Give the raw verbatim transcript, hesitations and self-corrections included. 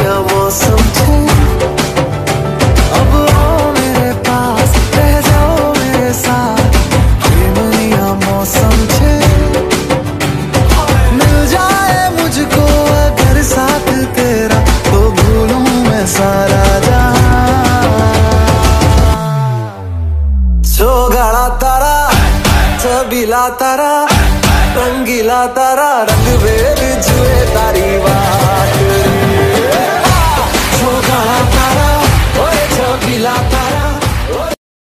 मनिया मौसम छे अब आओ मेरे पास रह जाओ मेरे साथ ये मनिया मौसम छे मिल जाए मुझको अगर साथ तेरा तो भूलूं मैं सारा जहां चौगाड़ा तारा छबीला तारा रंगीला तारा रंग बेर जुए तारी वाह